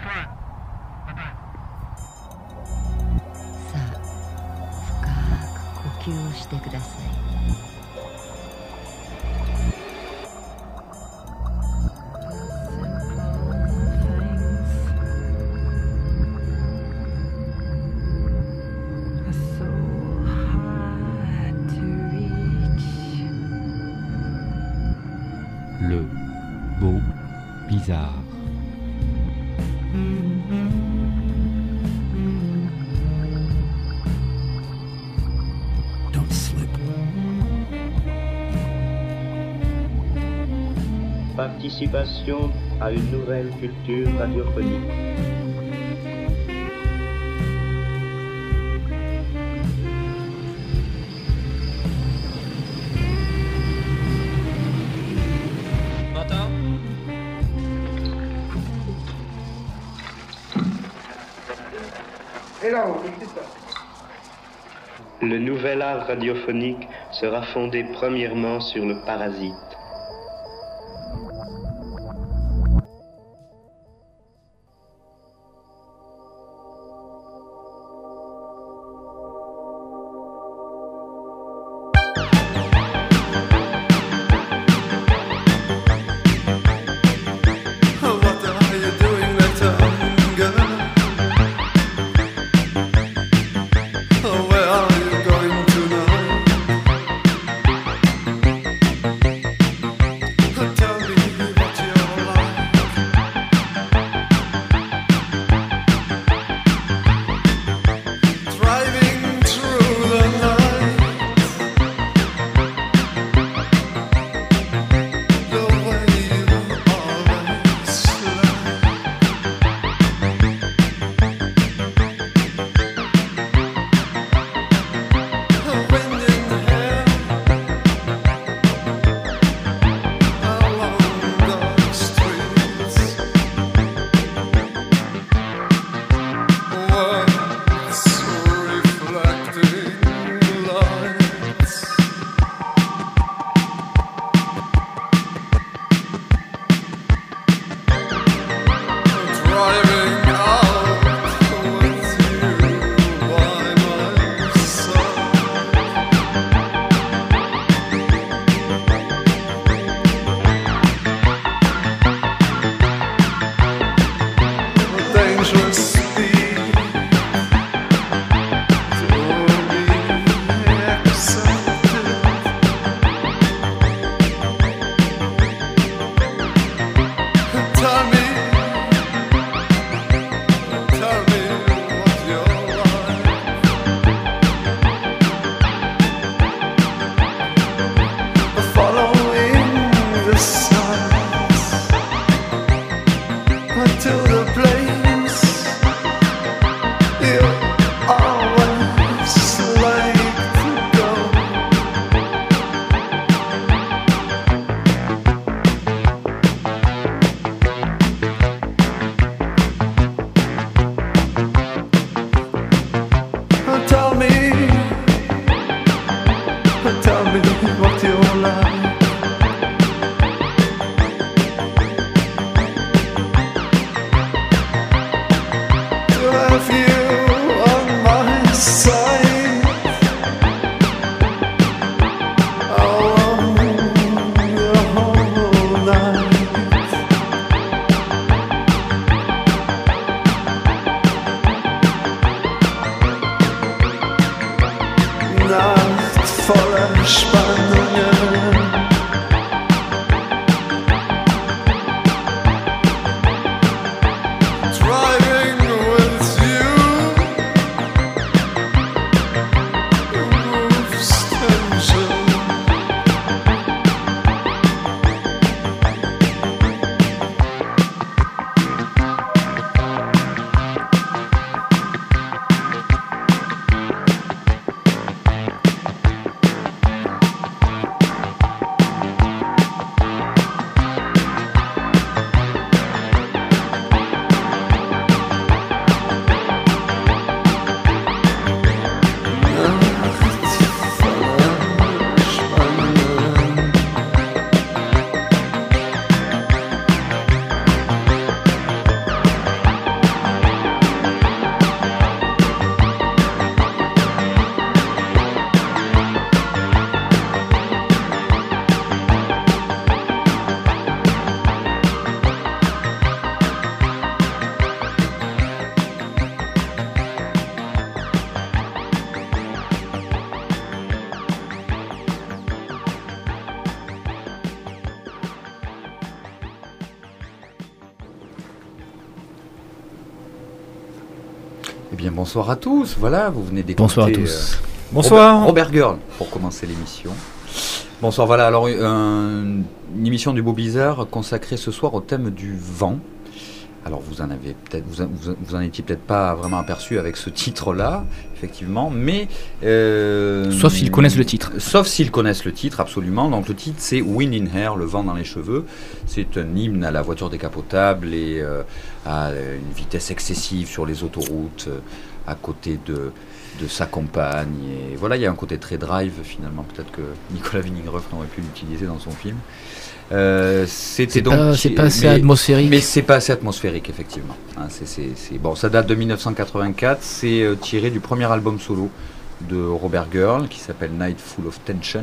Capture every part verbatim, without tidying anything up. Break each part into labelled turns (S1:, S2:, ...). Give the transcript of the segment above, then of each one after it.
S1: さあ、深く呼吸をしてください。
S2: Le beau bizarre.
S3: Don't slip.
S4: Participation à une nouvelle culture radiophonique. Le nouvel art radiophonique sera fondé premièrement sur le parasite.
S3: Eh bien, bonsoir à tous. Voilà, vous venez d'écouter...
S5: Bonsoir à tous.
S3: Euh,
S6: Bonsoir.
S3: Robert, Robert Girl, pour commencer l'émission. Bonsoir, voilà. Alors, un, une émission du Beau Bizarre consacrée ce soir au thème du vent. Alors, vous en avez peut-être, vous, vous, vous en étiez peut-être pas vraiment aperçu avec ce titre-là, effectivement, mais... Euh,
S5: sauf s'ils connaissent le titre.
S3: Sauf s'ils connaissent le titre, absolument. Donc, le titre, c'est Wind in Hair, le vent dans les cheveux. C'est un hymne à la voiture décapotable et euh, à une vitesse excessive sur les autoroutes, euh, à côté de, de sa compagne. Et voilà, il y a un côté très drive, finalement. Peut-être que Nicolas Winding Refn aurait pu l'utiliser dans son film. Euh, c'était
S5: c'est
S3: donc
S5: pas, c'est pas assez
S3: mais,
S5: atmosphérique
S3: mais c'est pas assez atmosphérique effectivement hein, c'est, c'est, c'est, bon, ça date de dix-neuf cent quatre-vingt-quatre, c'est euh, tiré du premier album solo de Robert Girl qui s'appelle Night Full of Tension,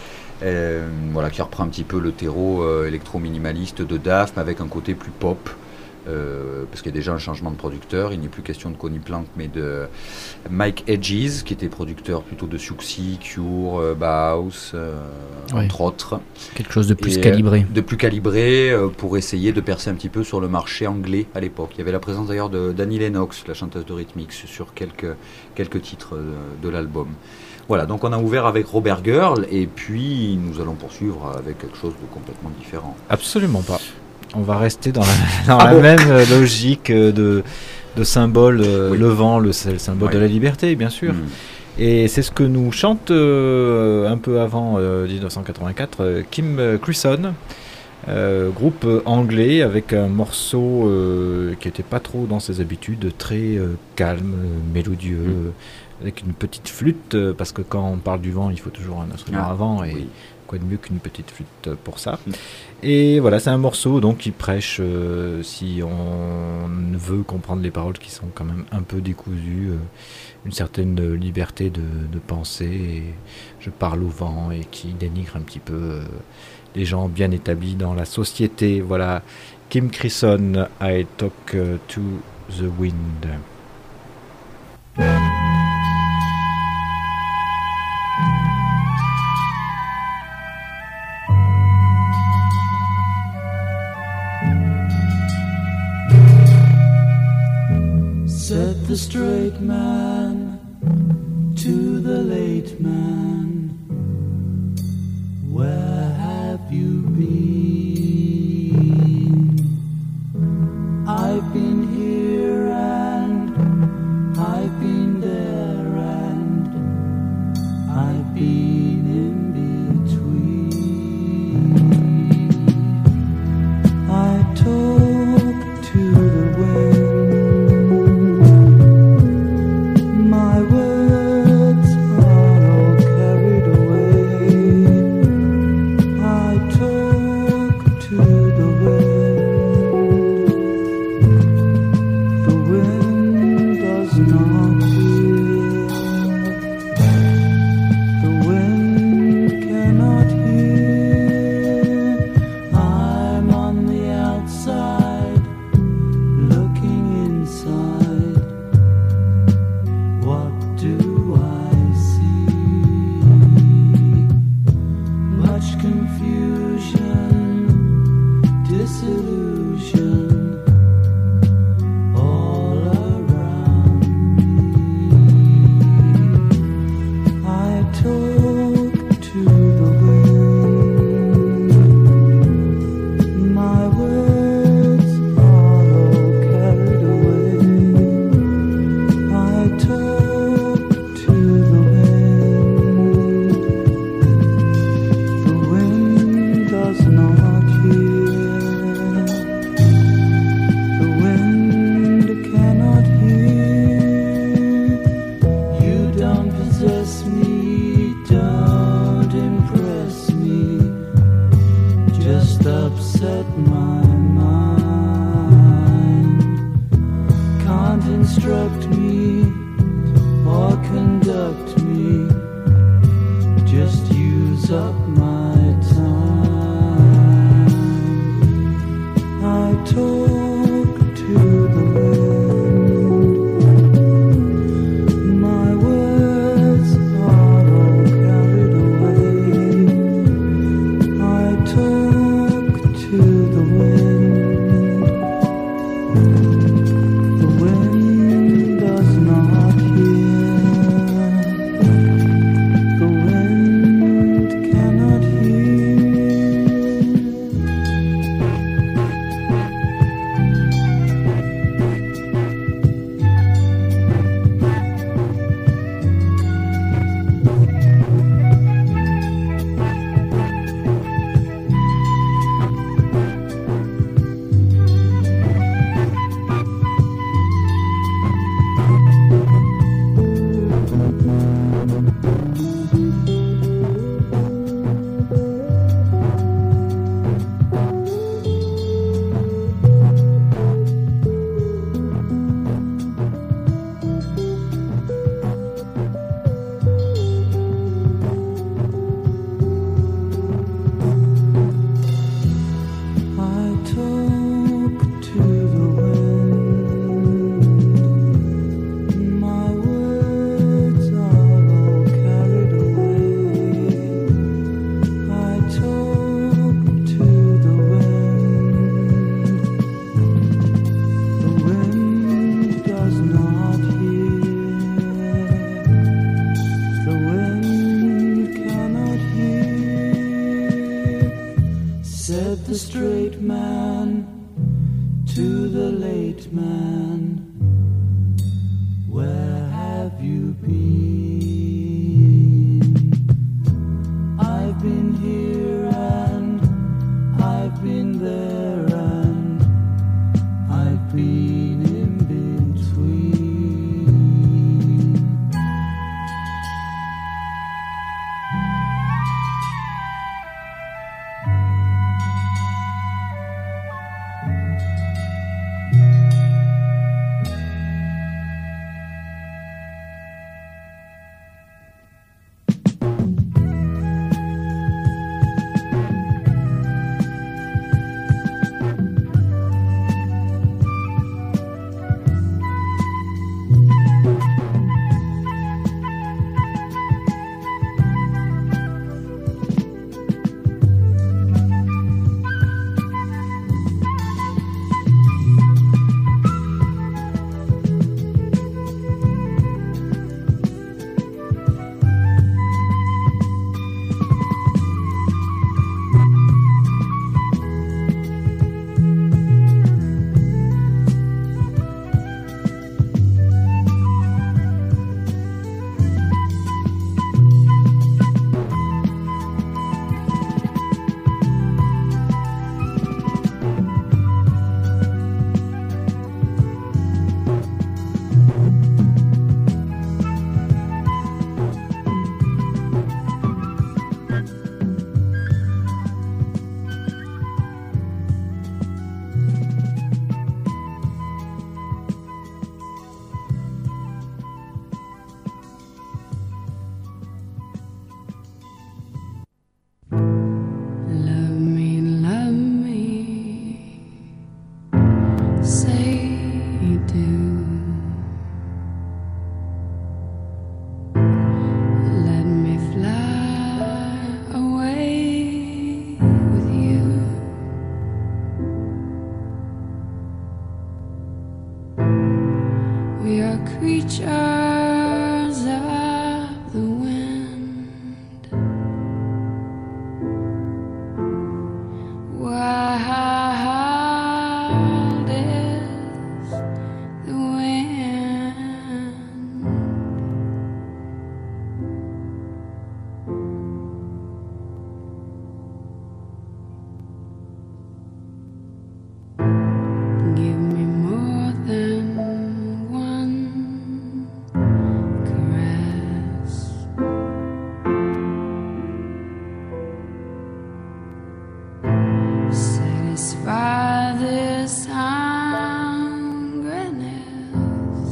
S3: euh, voilà, qui reprend un petit peu le terreau euh, électro-minimaliste de Daft mais avec un côté plus pop, euh, parce qu'il y a déjà un changement de producteur. Il n'est plus question de Connie Plank mais de Mike Hedges qui était producteur plutôt de Siouxsie, Cure, euh, Bauhaus, euh,
S5: ouais.
S3: entre autres.
S5: Quelque chose de plus
S3: Et,
S5: calibré.
S3: De plus calibré euh, pour essayer de percer un petit peu sur le marché anglais à l'époque. Il y avait la présence d'ailleurs de d'Annie Lennox, la chanteuse de Rhythmix, sur quelques, quelques titres de, de l'album. Voilà, donc on a ouvert avec Robert Girl et puis nous allons poursuivre avec quelque chose de complètement différent.
S6: Absolument pas. On va rester dans la, dans
S3: ah
S6: la
S3: bon
S6: même logique de, de symbole, oui. Le vent, le, le symbole oui. de la liberté, bien sûr. Mm. Et c'est ce que nous chante euh, un peu avant euh, dix-neuf cent quatre-vingt-quatre euh, Kim Crisson, euh, groupe anglais avec un morceau euh, qui n'était pas trop dans ses habitudes, très euh, calme, mélodieux, mm. avec une petite flûte, euh, parce que quand on parle du vent, il faut toujours un instrument ah, avant. Et oui. Quoi de mieux qu'une petite flûte pour ça. Mm. Et voilà, c'est un morceau donc qui prêche, euh, si on veut comprendre les paroles qui sont quand même un peu décousues, euh, une certaine liberté de, de penser. Et je parle au vent et qui dénigre un petit peu euh, les gens bien établis dans la société. Voilà, Kim Crisson, I Talk to the Wind.
S7: Said the straight man to the late man, where have you been? I've been here and I've been there and I've been in between. I talk to the wind. The wind does not great man, to the late man, where have you been? I've been here and I've been there and I've been in between.
S5: Love me, love me, say you do. Let me fly away with you. We are creatures of the wind. Wild is the wind. Give me more than one caress. Satisfy this hungriness.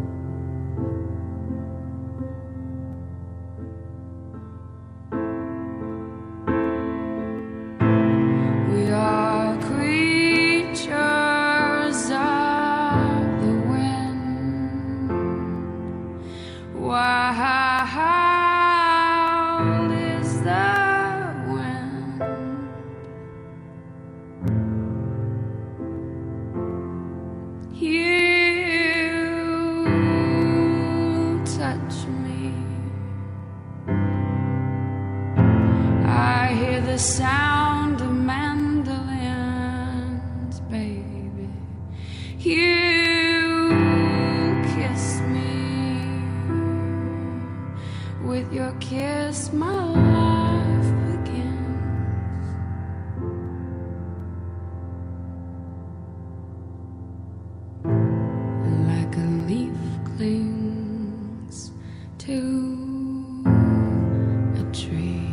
S5: We are creatures of the wind. Wild is the wind. You touch me. I hear the sound of mandolins, baby. You kiss me. With your kiss, my life begins. Like a leaf clings to a tree.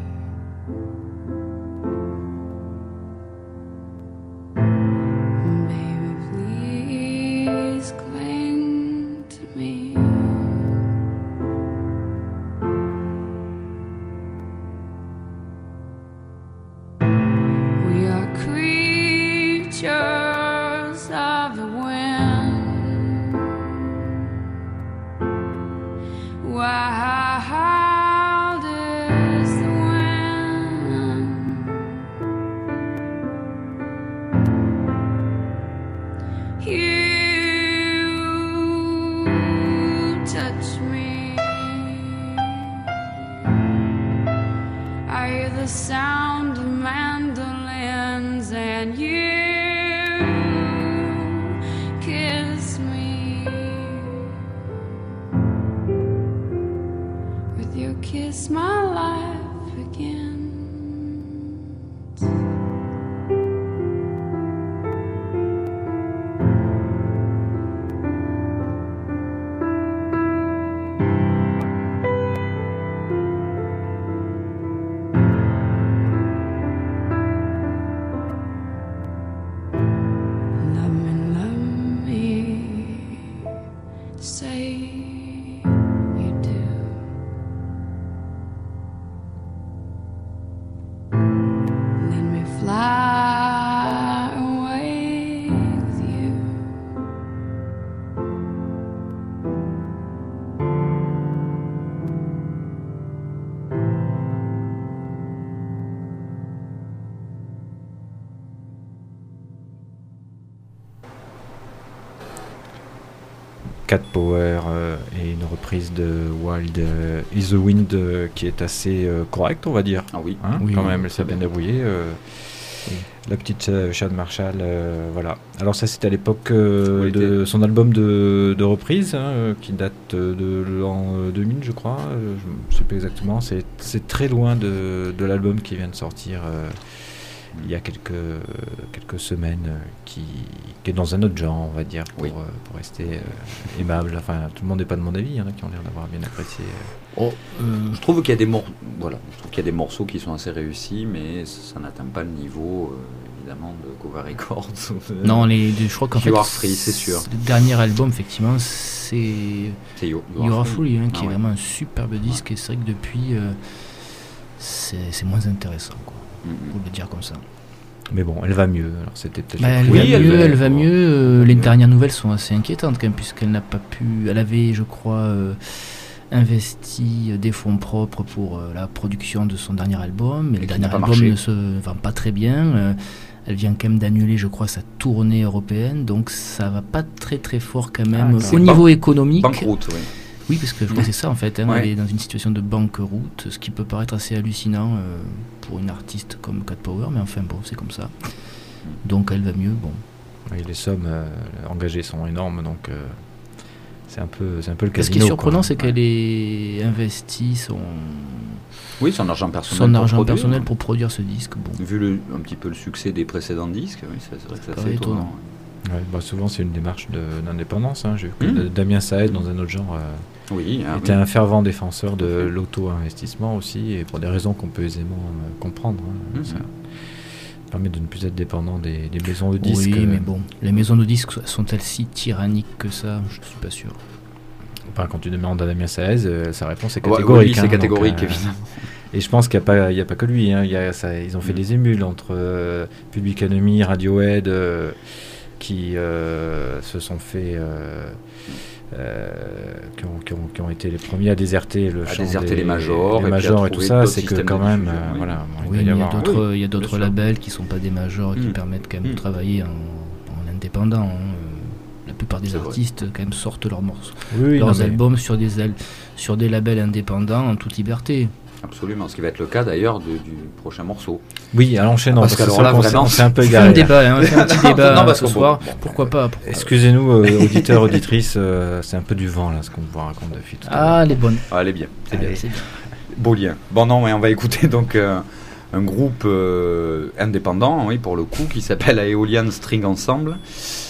S5: Baby, please cling to me. We are creatures of the wind. Wild is the wind. You touch me. I hear the sound of mandolins and
S6: Cat Power euh, et une reprise de Wild euh, Is the Wind euh, qui est assez euh, correcte, on va dire.
S3: Ah oui.
S6: Hein,
S8: Oui,
S6: quand
S8: oui,
S6: même, elle s'est bien débrouillée. euh,
S8: Oui.
S6: La petite euh, Chad Marshall, euh, voilà. Alors ça, c'était à l'époque euh,
S3: Oui,
S6: de son album de, de reprise, hein, euh, qui date euh, de l'an euh, deux mille, je crois. euh, je ne sais pas exactement. C'est, c'est très loin de, de l'album qui vient de sortir euh, il y a quelques, euh, quelques semaines, euh, qui, qui est dans un autre genre, on va dire, pour,
S3: Oui.
S6: euh, pour rester euh, aimable. Enfin, tout le monde n'est pas de mon avis, il y en a qui ont l'air d'avoir bien apprécié. euh.
S8: Oh, euh,
S3: Je trouve qu'il y a des mor- voilà, je trouve qu'il y a des morceaux qui sont assez réussis, mais ça n'atteint pas le niveau euh, évidemment de Cover Records. ou de-
S8: non, les, je crois qu'en
S3: You
S8: fait,
S3: Are Free, c'est sûr.
S8: Le dernier album, effectivement, c'est
S3: C'est You,
S8: You Are Free, hein, qui
S3: Ah
S8: est
S3: ouais.
S8: vraiment un superbe disque. Et c'est vrai que depuis, euh, c'est, c'est moins intéressant, quoi,
S3: Mm, mm.
S8: pour le dire comme ça.
S6: Mais bon, elle va mieux. Alors c'était peut-être.
S8: Bah, elle,
S3: Oui,
S8: va
S3: elle
S8: mieux,
S3: va-
S8: elle va
S3: bon.
S8: mieux. euh, les dernières nouvelles sont assez inquiétantes quand même, puisqu'elle n'a pas pu. Elle avait, je crois, euh, investi euh, des fonds propres pour euh, la production de son dernier album, mais
S3: Et
S8: le
S3: qui
S8: dernier
S3: n'a pas
S8: album
S3: marché.
S8: ne se vend pas très bien. euh, elle vient quand même d'annuler, je crois, sa tournée européenne, donc ça va pas très très fort quand même
S6: Ah,
S8: au
S3: c'est
S8: niveau
S3: ban-
S8: économique.
S3: Banqueroute, oui.
S8: Oui, parce que je crois que c'est ça en fait. Hein,
S3: Ouais.
S8: Elle est dans une situation de banqueroute, ce qui peut paraître assez hallucinant euh, pour une artiste comme Cat Power, mais enfin bon, c'est comme ça. Donc elle va mieux, bon.
S6: Oui, les sommes euh, engagées sont énormes, donc euh, c'est un peu, c'est un peu le
S8: Ce
S6: casino.
S8: qui est surprenant,
S6: quoi.
S8: c'est qu'elle ait investi son,
S3: Oui, son argent personnel.
S8: son
S3: pour
S8: argent
S3: produire.
S8: personnel pour produire ce disque. Bon.
S3: Vu le, un petit peu le succès des précédents disques, oui, c'est, c'est vrai que c'est
S8: C'est
S3: assez
S8: pas
S3: étonnant.
S8: étonnant.
S6: Ouais, bah, souvent, c'est une démarche de, d'indépendance. Hein. J'ai vu que
S3: Mmh.
S6: Damien Saez, dans un autre genre, euh,
S3: Oui, ah
S6: était
S3: oui.
S6: un fervent défenseur de
S3: Tout à fait.
S6: l'auto-investissement aussi, et pour des raisons qu'on peut aisément euh, comprendre. hein.
S3: Mhm.
S6: Ça permet de ne plus être dépendant des, des maisons de disques.
S8: Oui,
S6: euh,
S8: mais bon, les maisons de disques sont-elles si tyranniques que ça? Je suis pas sûr.
S6: enfin, quand tu demandes à Damien Saez, euh, sa réponse est
S3: Ouais,
S6: catégorique.
S3: oui, c'est
S6: hein,
S3: catégorique,
S6: donc, euh,
S3: évidemment.
S6: Et je pense qu'il n'y a, pas- il y a pas que lui. hein. Il y a, ça, ils ont fait
S3: Mm.
S6: des émules entre euh, Public Enemy, Radiohead, euh, qui euh, se sont fait. euh, euh, qui, ont, qui ont- qui ont été les premiers à déserter le
S3: À
S6: champ
S3: déserter
S6: des,
S3: les majors,
S6: les
S3: et puis à
S6: majors et tout
S3: trouver
S6: ça,
S3: d'autres
S6: c'est que
S3: systèmes
S6: quand
S3: de
S6: même,
S3: diffusion,
S6: euh,
S3: oui.
S6: voilà, bon, il
S8: Oui,
S6: va
S8: mais
S6: y
S8: il y a
S6: avoir-
S8: d'autres, il y a
S3: bien
S8: d'autres
S3: sûr.
S8: labels qui sont pas des majors et qui
S3: Mm.
S8: permettent quand même
S3: Mm.
S8: de travailler en, en indépendant. hein. Euh, La plupart des
S3: C'est vrai.
S8: artistes quand même sortent leurs morceaux,
S6: Oui, oui, non,
S8: leurs
S6: mais-
S8: albums sur des al- sur des labels indépendants en toute liberté.
S3: Absolument, ce qui va être le cas d'ailleurs de- du prochain morceau.
S6: Oui, à l'enchaînant,
S3: Parce
S6: parce, que
S3: qu'alors
S6: c'est
S3: là,
S6: vrai qu'on s'est-
S3: vraiment,
S6: on s'est un peu
S8: On fait
S6: égaré.
S8: un débat, hein, on fait un petit débat
S3: Non,
S8: hein,
S3: parce
S8: ce
S3: que bon,
S8: soir.
S3: bon,
S8: Pourquoi pas pourquoi-
S6: Excusez-nous, euh, auditeurs, auditrices, euh, c'est un peu du vent là, ce qu'on vous raconte depuis tout à l'heure.
S8: Ah, les bonnes.
S3: Ah, elle est bien, c'est bien.
S8: Allez, c'est bien.
S3: Beau lien. Bon, non, mais on va écouter donc euh, un groupe euh, indépendant, oui, pour le coup, qui s'appelle Aeolian String Ensemble,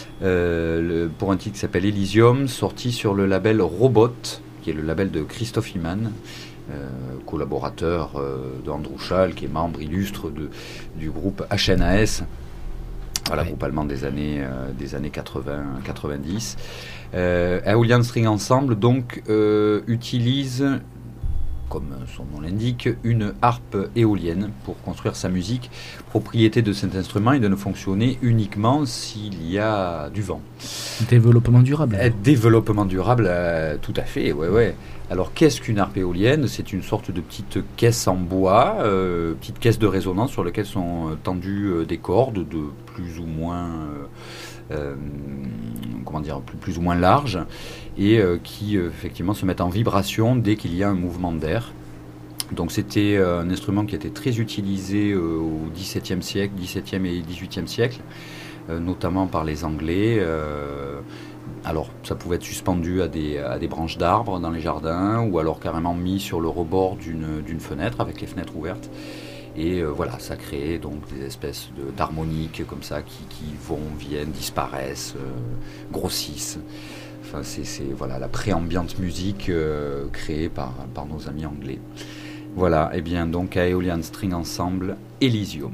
S3: euh, le- pour un titre qui s'appelle Elysium, sorti sur le label Robot, qui est le label de Christophe Iman, euh, collaborateur euh, de Andrew Schall, qui est membre illustre de, du groupe H N A S. Voilà,
S8: Ouais.
S3: groupe allemand des années, euh, des années quatre-vingts quatre-vingt-dix. Euh, Aeolian String Ensemble, donc, euh, utilise, comme son nom l'indique, une harpe éolienne pour construire sa musique. Propriété de cet instrument est de ne fonctionner uniquement s'il y a du vent.
S8: Développement durable.
S3: Euh, Développement durable, euh, tout à fait, ouais, ouais. Alors, qu'est-ce qu'une harpe éolienne? C'est une sorte de petite caisse en bois, euh, petite caisse de résonance sur laquelle sont euh, tendues euh, des cordes de plus ou moins, euh, euh, comment dire, plus, plus ou moins larges, et euh, qui euh, effectivement se mettent en vibration dès qu'il y a un mouvement d'air. Donc, c'était euh, un instrument qui était très utilisé euh, au dix-septième siècle, dix-septième et dix-huitième siècle, euh, notamment par les Anglais. euh, Alors, ça pouvait être suspendu à des, à des branches d'arbres dans les jardins, ou alors carrément mis sur le rebord d'une, d'une fenêtre, avec les fenêtres ouvertes. Et euh, voilà, ça créait donc des espèces de, d'harmoniques comme ça, qui, qui vont, viennent, disparaissent, euh, grossissent. Enfin, c'est, c'est voilà, la préambiante musique euh, créée par, par nos amis anglais. Voilà, et bien donc Aeolian String Ensemble, Elysium.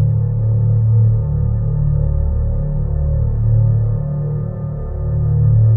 S7: Thank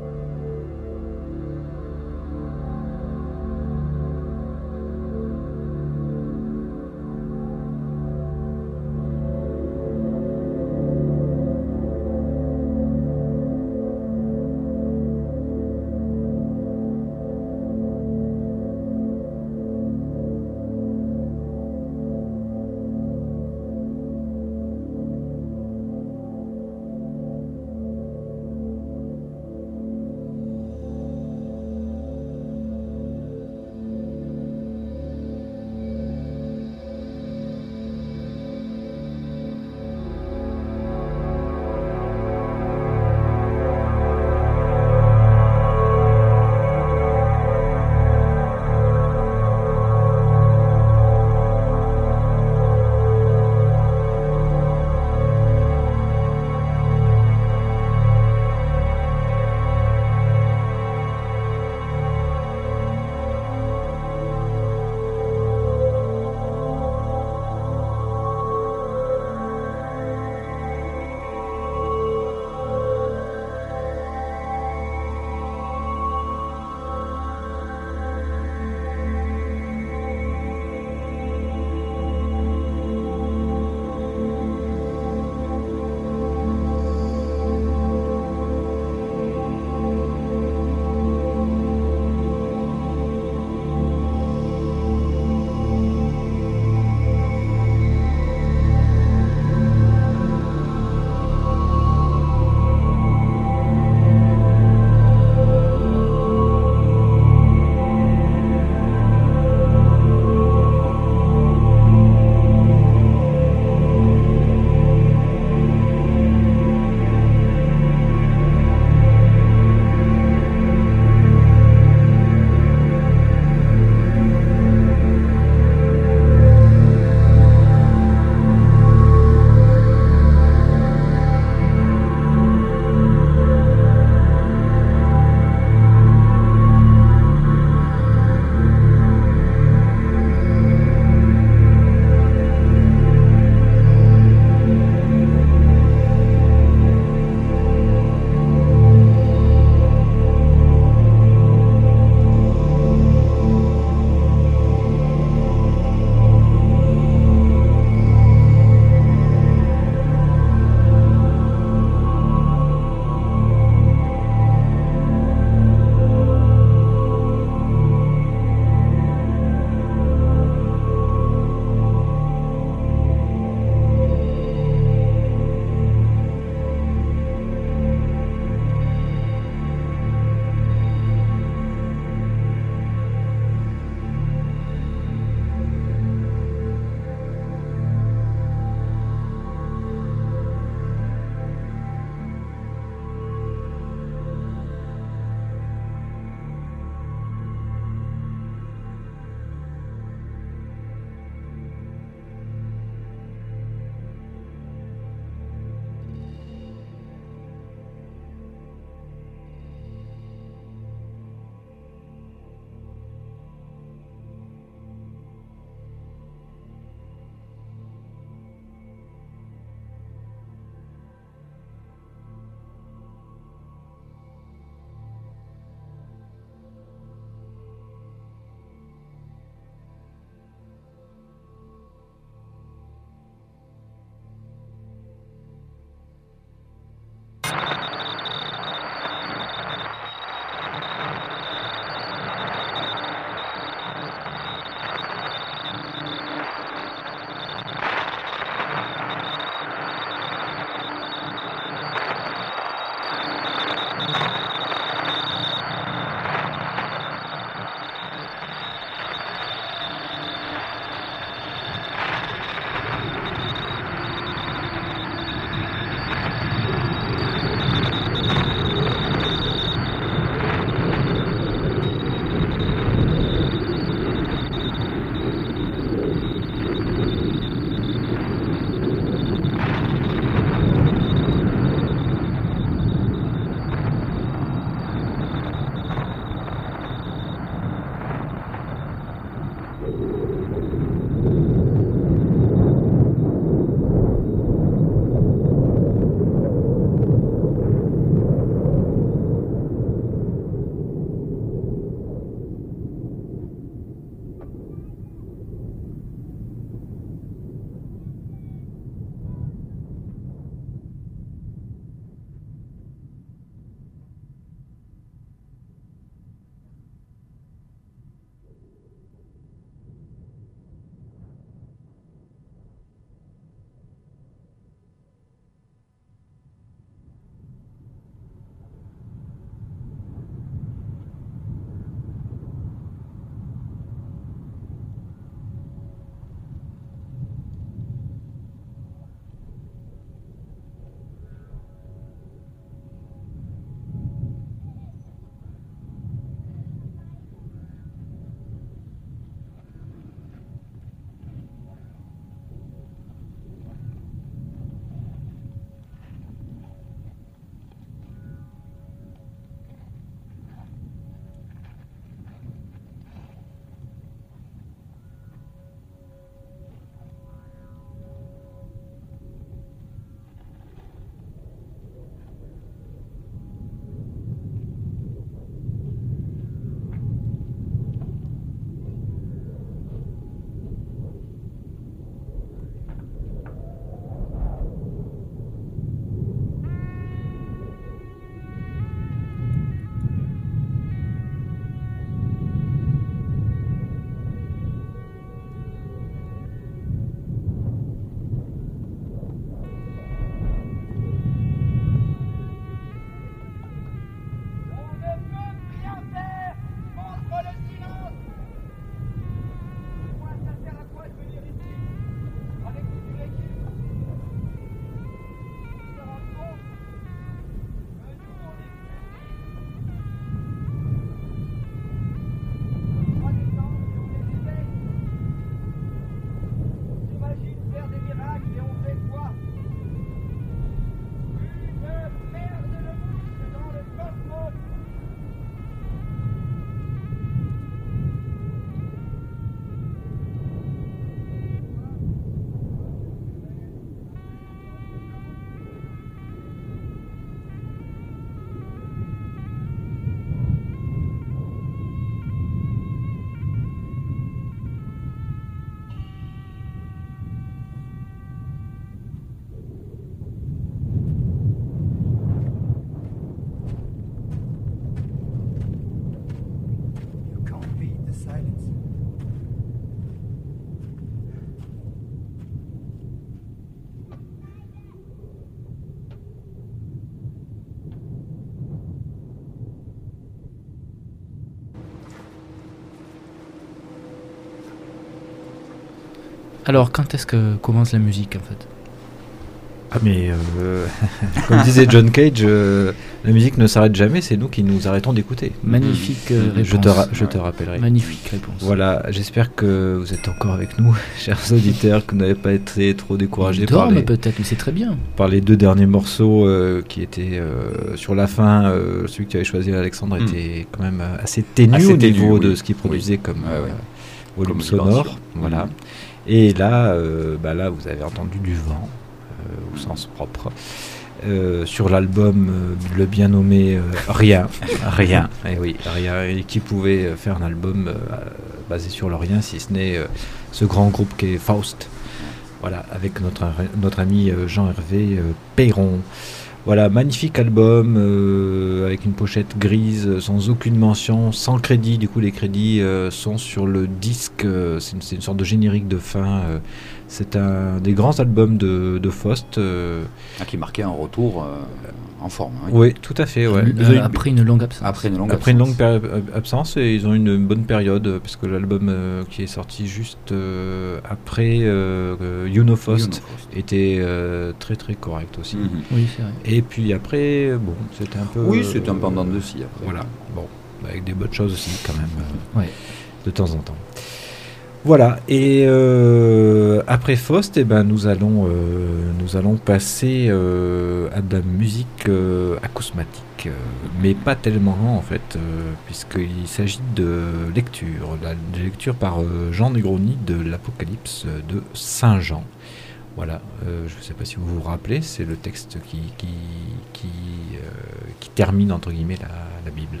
S8: Alors, quand est-ce que commence la musique en fait?
S6: Ah mais euh, comme disait John Cage, euh, la musique ne s'arrête jamais, c'est nous qui nous arrêtons d'écouter.
S8: Magnifique euh, réponse.
S6: Je te, ra- je te rappellerai.
S8: Magnifique réponse.
S6: Voilà, j'espère que vous êtes encore avec nous, chers auditeurs, que vous n'avez pas été trop découragés
S8: Ils
S6: par
S8: dorment
S6: les,
S8: peut-être, mais c'est très bien.
S6: par les deux derniers morceaux euh, qui étaient euh, sur la fin. Euh, celui que tu avais choisi, Alexandre,
S3: Mm.
S6: était quand même euh, assez ténu
S3: Assez
S6: au
S3: ténu,
S6: niveau
S3: oui.
S6: de ce qu'il produisait
S3: Oui.
S6: comme
S3: Ouais,
S6: euh,
S3: ouais.
S6: volume
S3: Comme
S6: sonore.
S3: dimension.
S6: Voilà.
S3: Mm.
S6: Et là, euh, bah là, vous avez entendu du vent, euh, au sens propre. Euh, sur l'album, euh, le bien nommé euh, Rien. Rien. Et oui, Rien. Et qui pouvait faire un album euh, basé sur le rien, si ce n'est euh, ce grand groupe qui est Faust. Voilà, avec notre, notre ami euh, Jean-Hervé euh, Perron. Voilà, magnifique album euh, avec une pochette grise, sans aucune mention, sans crédit. Du coup, les crédits euh, sont sur le disque. Euh, c'est, une, c'est une sorte de générique de fin. Euh, c'est un des grands albums de, de Faust. Euh,
S3: Ah, qui marquait un retour euh, en forme. hein.
S6: oui, tout à fait. Ouais.
S8: Euh,
S6: Ils ont eu-
S8: après une longue absence.
S3: Après une longue
S6: Après une longue
S3: absence.
S6: péri- absence, et ils ont eu une bonne période, euh, parce que l'album euh, qui est sorti juste euh, après euh, euh, You Know Faust
S3: Young Faust.
S6: était euh, très très correct aussi.
S3: Mhm.
S8: Oui, c'est vrai.
S6: Et puis après, bon, c'était un peu.
S3: Oui, c'était un
S6: euh,
S3: pendant de scie après.
S6: Voilà, bon, avec des bonnes choses aussi quand même, euh,
S8: Ouais.
S6: de temps en temps. Voilà, et euh, après Faust, eh ben, nous, allons, euh, nous allons passer euh, à de la musique euh, acousmatique, euh, mais pas tellement en fait, euh, puisqu'il s'agit de lecture, la, de lecture par euh, Jean Negroni de l'Apocalypse de Saint Jean. Voilà, euh, je ne sais pas si vous vous rappelez, c'est le texte qui, qui, qui, euh, qui termine entre guillemets la, la Bible.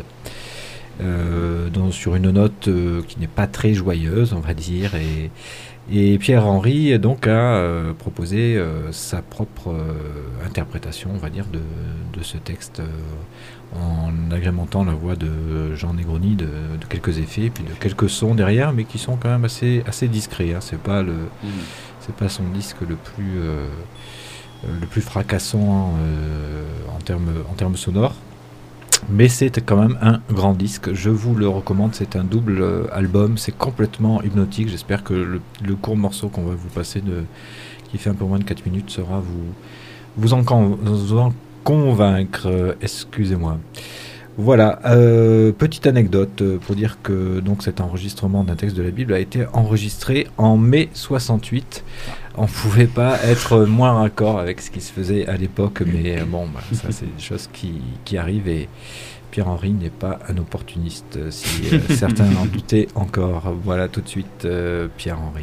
S6: Euh, dans, sur une note euh, qui n'est pas très joyeuse, on va dire, et, et Pierre-Henry donc a euh, proposé euh, sa propre euh, interprétation, on va dire, de, de ce texte, euh, en agrémentant la voix de Jean Negroni de, de quelques effets, puis de quelques sons derrière, mais qui sont quand même assez, assez discrets. Hein. C'est pas le,
S3: Mhm.
S6: c'est pas son disque le plus, euh, le plus fracassant euh, en termes, en termes sonores. Mais c'est quand même un grand disque, je vous le recommande, c'est un double euh, album, c'est complètement hypnotique. J'espère que le, le court morceau qu'on va vous passer, de, qui fait un peu moins de quatre minutes, sera vous, vous, en, con- vous en convaincre, euh, excusez-moi. Voilà, euh, petite anecdote euh, pour dire que donc, cet enregistrement d'un texte de la Bible a été enregistré en mai soixante-huit. On ne pouvait pas être moins raccord avec ce qui se faisait à l'époque, mais euh, bon, bah, ça c'est des choses qui, qui arrivent, et Pierre-Henry n'est pas un opportuniste, euh, si euh, certains en doutaient encore. Voilà tout de suite euh, Pierre-Henry.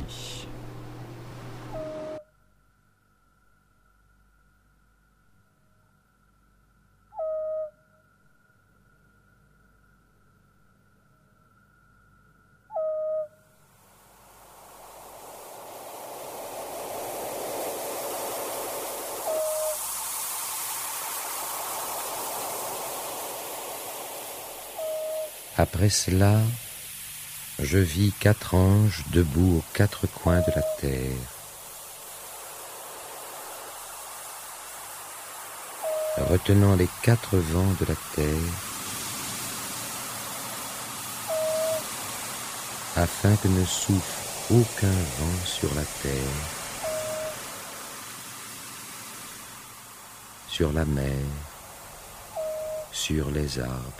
S9: Après cela, je vis quatre anges debout aux quatre coins de la terre. Retenant les quatre vents de la terre, afin que ne souffle aucun vent sur la terre, sur la mer, sur les arbres.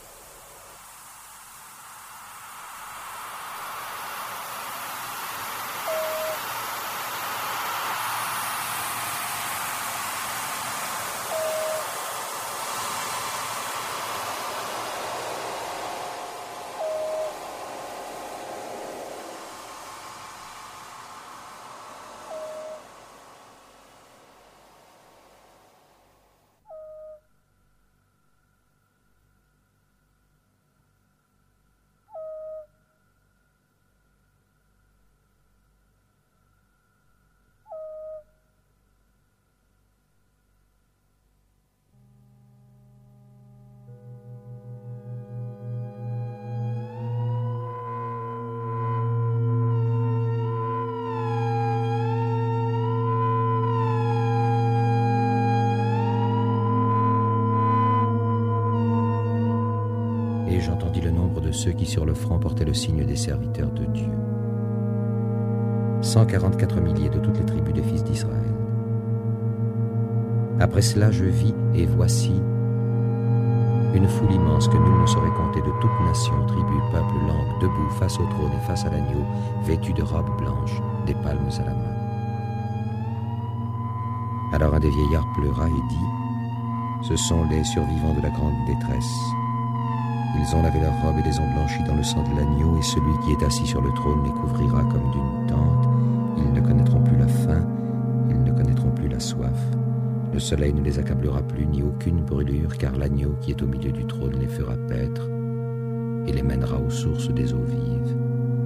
S9: Et j'entendis le nombre de ceux qui sur le front portaient le signe des serviteurs de Dieu. cent quarante-quatre milliers de toutes les tribus des fils d'Israël. Après cela, je vis, et voici, une foule immense que nul ne saurait compter, de toutes nations, tribus, peuples, langues, debout, face au trône et face à l'agneau, vêtus de robes blanches, des palmes à la main. Alors un des vieillards pleura et dit, ce sont les survivants de la grande détresse. Ils ont lavé leurs robes et les ont blanchis dans le sang de l'agneau, et celui qui est assis sur le trône les couvrira comme d'une tente. Ils ne connaîtront plus la faim, ils ne connaîtront plus la soif. Le soleil ne les accablera plus, ni aucune brûlure, car l'agneau qui est au milieu du trône les fera paître et les mènera aux sources des eaux vives.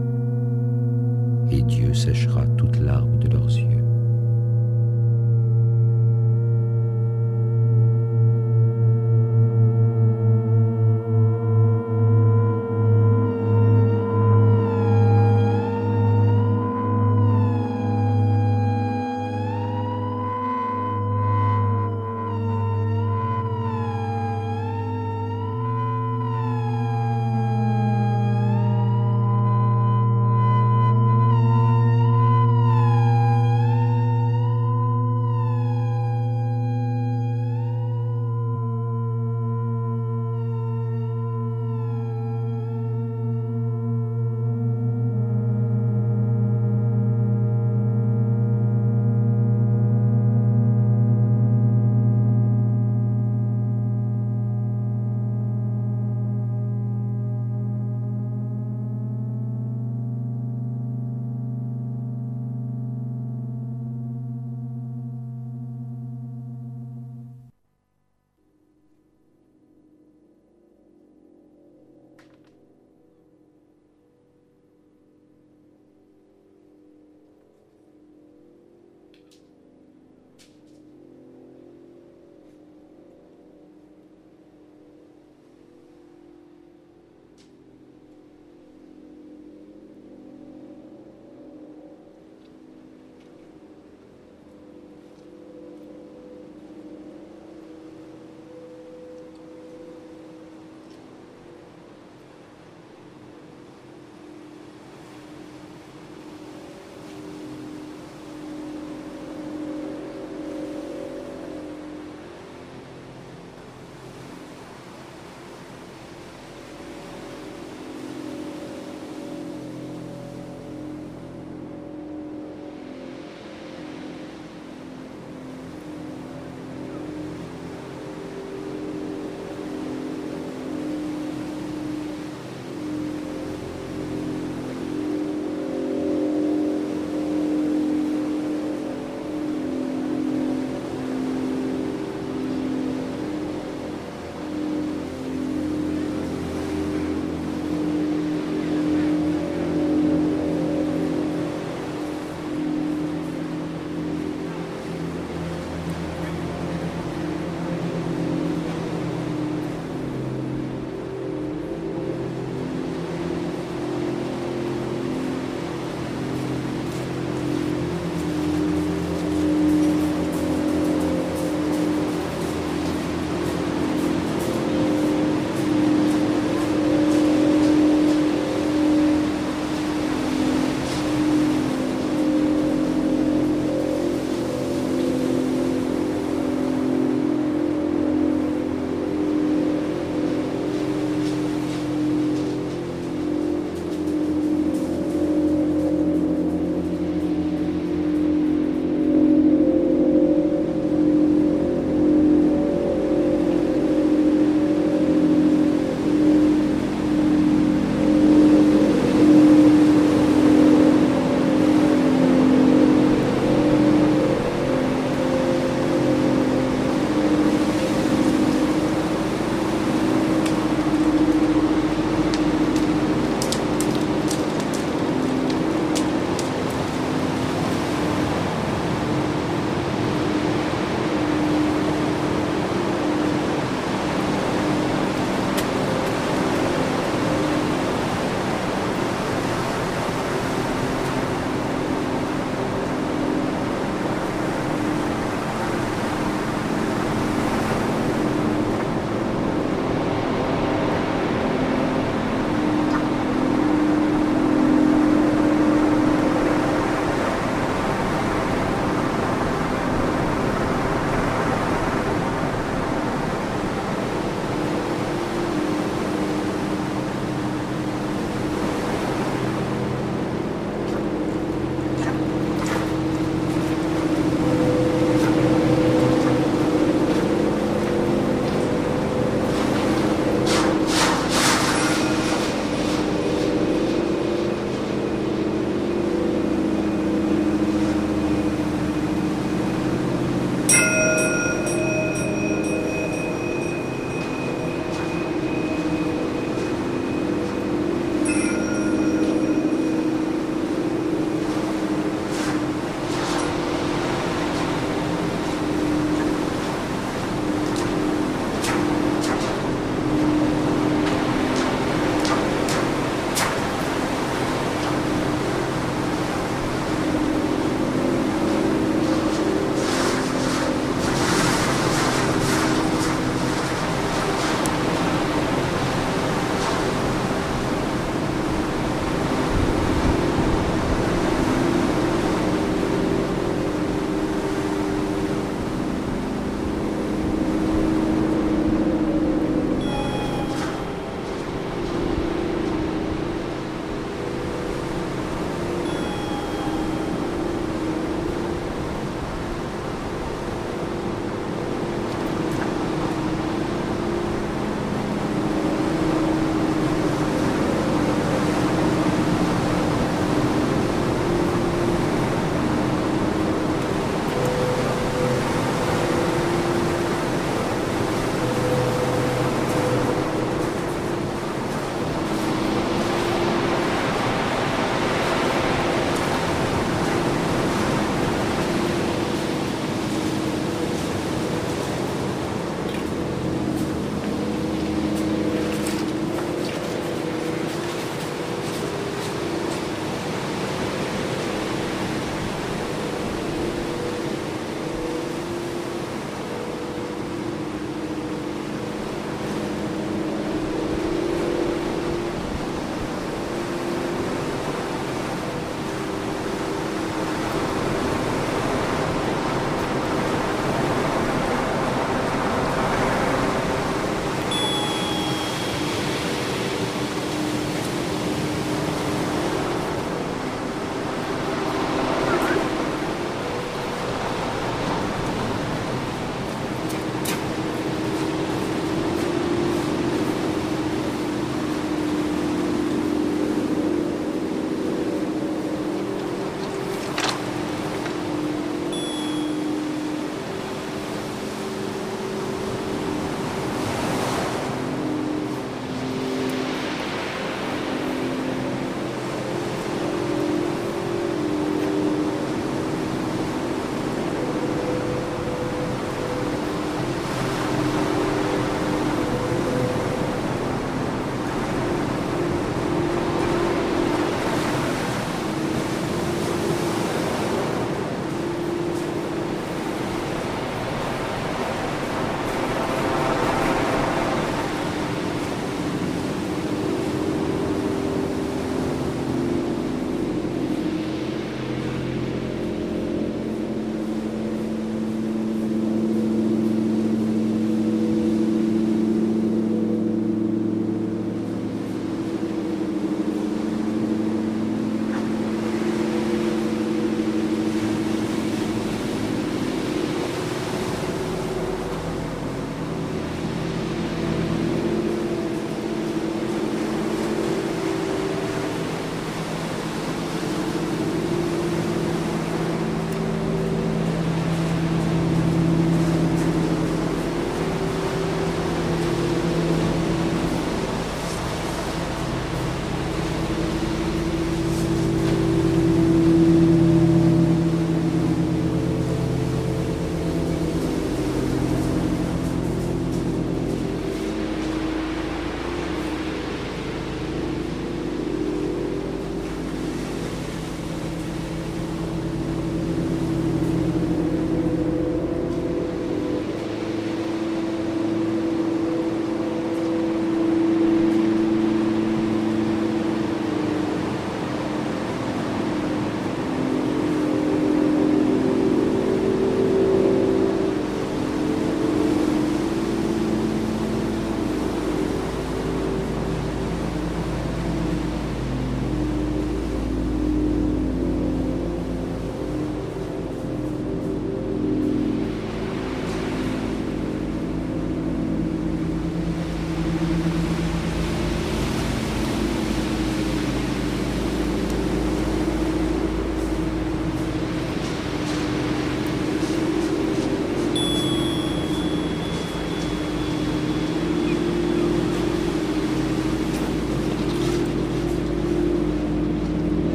S9: Et Dieu séchera toute larme de leurs yeux.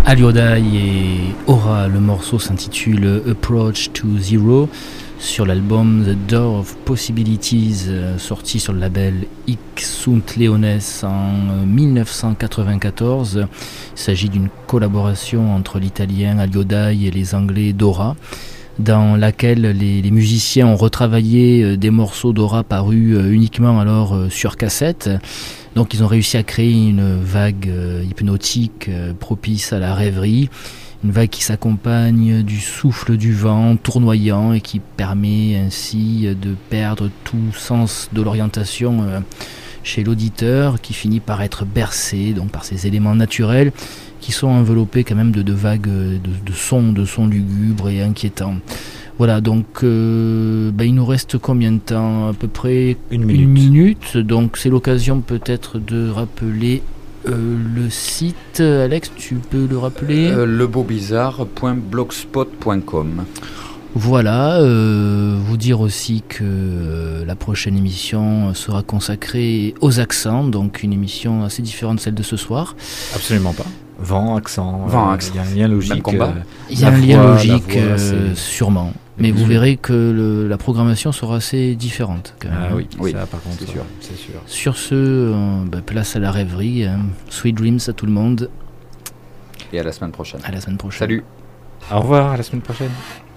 S8: Aliodai et Aura. Le morceau s'intitule Approach to Zero sur l'album The Door of Possibilities, euh, sorti sur le label X Sunt Leones en euh, dix-neuf cent quatre-vingt-quatorze. Il s'agit d'une collaboration entre l'italien Aliodai et les anglais Dora, dans laquelle les, les musiciens ont retravaillé euh, des morceaux d'Aura parus euh, uniquement alors euh, sur cassette. Donc ils ont réussi à créer une vague euh, hypnotique euh, propice à la rêverie, une vague qui s'accompagne du souffle du vent tournoyant et qui permet ainsi de perdre tout sens de l'orientation euh, chez l'auditeur, qui finit par être bercé donc par ces éléments naturels qui sont enveloppés quand même de, de vagues de, de sons, de sons lugubres et inquiétants. Voilà, donc euh, bah, il nous reste combien de temps? À peu près
S6: Une minute.
S8: Une minute. Donc c'est l'occasion peut-être de rappeler euh, le site. Alex, tu peux le rappeler?
S3: euh, le beau bizarre point blogspot point com.
S8: Voilà, euh, vous dire aussi que euh, la prochaine émission sera consacrée aux accents, donc une émission assez différente de celle de ce soir.
S6: Absolument pas. Vent, accent.
S3: Vent,
S6: euh,
S3: accent.
S6: Il y a un lien logique.
S3: Même combat.
S6: euh,
S8: Il y a
S6: La
S8: un lien
S6: voix,
S8: logique,
S6: la voix,
S8: euh,
S6: c'est-
S8: sûrement. Mais vous
S6: Mhm.
S8: verrez que le- la programmation sera assez différente quand même.
S6: Ah oui,
S3: Oui,
S6: ça par contre,
S3: c'est
S6: ça,
S3: sûr.
S6: c'est sûr.
S8: Sur ce, euh, bah, place à la rêverie. hein. Sweet dreams à tout le monde.
S3: Et à la semaine prochaine.
S8: À la semaine prochaine.
S3: Salut.
S6: Au revoir, à la semaine prochaine.